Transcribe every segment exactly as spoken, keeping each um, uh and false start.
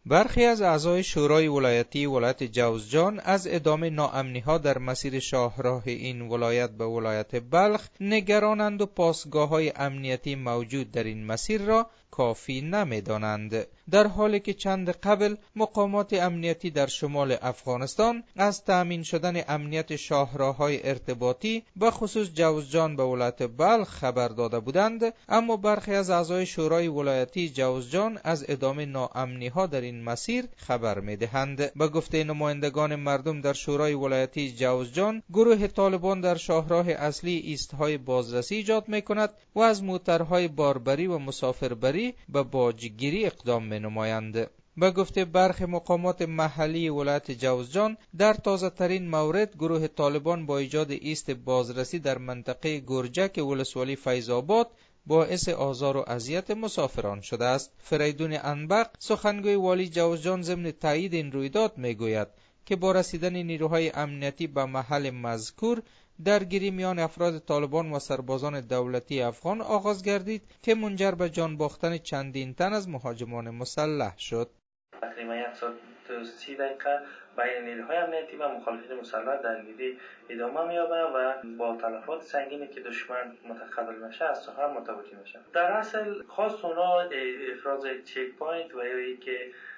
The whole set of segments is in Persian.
برخی از اعضای شورای ولایتی ولایت جوزجان از ادامه ناامنی‌ها در مسیر شاهراه این ولایت به ولایت بلخ نگرانند و پاسگاه‌های امنیتی موجود در این مسیر را کافی نمی‌دانند، در حالی که چند قبل مقامات امنیتی در شمال افغانستان از تأمین شدن امنیت شاهراه‌های ارتباطی به خصوص جوزجان به ولایت بلخ خبر داده بودند، اما برخی از اعضای شورای ولایتی جوزجان از ادامه ناامنی‌ها در این مسیر خبر می‌دهند. به گفته نمایندگان مردم در شورای ولایتی جوزجان، گروه طالبان در شاهراه اصلی ایستهای بازرسی ایجاد می‌کند و از موترهای باربری و مسافربری به باجگیری اقدام می‌نمایند. به گفته برخی مقامات محلی ولایت جوزجان، در تازه ترین مورد گروه طالبان با ایجاد ایست بازرسی در منطقه گرجک ولسوالی فیض‌آباد باعث آزار و اذیت مسافران شده است. فریدون انبق، سخنگوی والی جوزجان، ضمن تایید این رویداد میگوید که با رسیدن نیروهای امنیتی به محل مذکور، درگیری میان افراد طالبان و سربازان دولتی افغان آغاز گردید که منجر به جان باختن چندین تن از مهاجمان مسلح شد. تقریبا یک ساعت و سی دقیقه بین نیروهای امنیتی و مخالفین مسلح درگیری ادامه می‌یابد و با تلفات سنگینی که دشمن متقبل میشه از سحر متوجه میشه. در اصل خواست اونا افراز چک پوینت و یا اینکه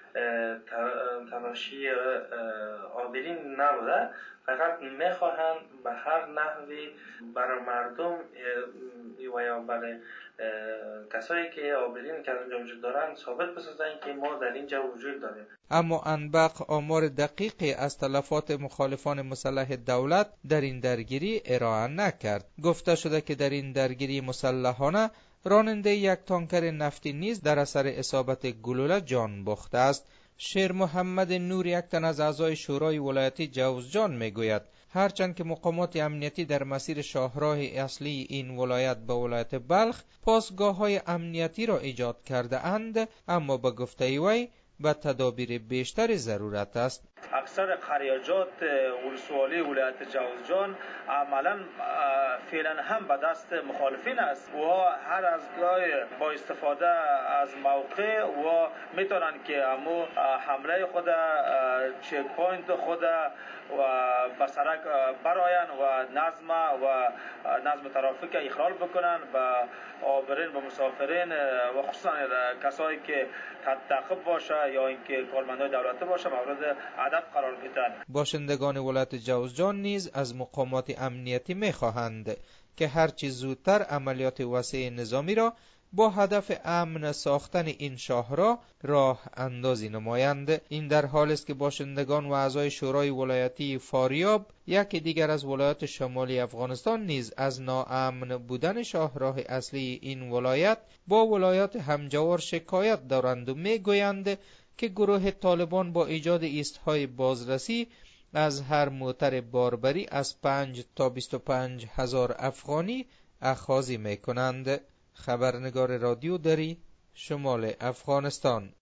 تلاشی عابرین نبوده، فقط میخواهند به هر نحوی برای مردم و یا برای کسایی که عابرین که اینجا وجود دارند ثابت بسازند که ما در اینجا وجود داریم. اما انبق آمار دقیقی از تلفات مخالفان مسلح دولت در این درگیری ارائه نکرد. گفته شده که در این درگیری مسلحانه راننده یک تانکر نفتی نیز در اثر اصابت گلوله جان باخته است. شیر محمد نور، یک تن از اعضای شورای ولایتی جوزجان، میگوید هرچند که مقامات امنیتی در مسیر شاهراه اصلی این ولایت به ولایت بلخ پاسگاه‌های امنیتی را ایجاد کرده اند، اما به گفته وی به تدابیر بیشتر ضرورت است. اکثر خریاجات ولسوالی ولایت جوزجان عملا فعلا هم به دست مخالفین است و هر از گاه با استفاده از موقع و میتونن که امو حمله خود چک پوینت خود و به سرک براین و نظم و نظم ترافیک اخلال بکنن و عابرین و مسافرین و خصوصا کسایی که تعقیب باشه یا اینکه کارمندای دولتی باشه مورد هدف قرار بدن. باشندگان ولایت جوزجان نیز از مقامات امنیتی میخواهند که هرچی زودتر عملیات وسیع نظامی را با هدف امن ساختن این شاهراه راه اندازی نمایند. این در حال است که باشندگان و اعضای شورای ولایتی فاریاب، یکی دیگر از ولایات شمالی افغانستان، نیز از ناامن بودن شاهراه اصلی این ولایت با ولایات همجوار شکایت دارند و میگویند که گروه طالبان با ایجاد ایستهای بازرسی از هر موتر باربری از پنج تا بیست و پنج هزار افغانی اخاذی میکنند. خبرنگار رادیو دری، شمال افغانستان.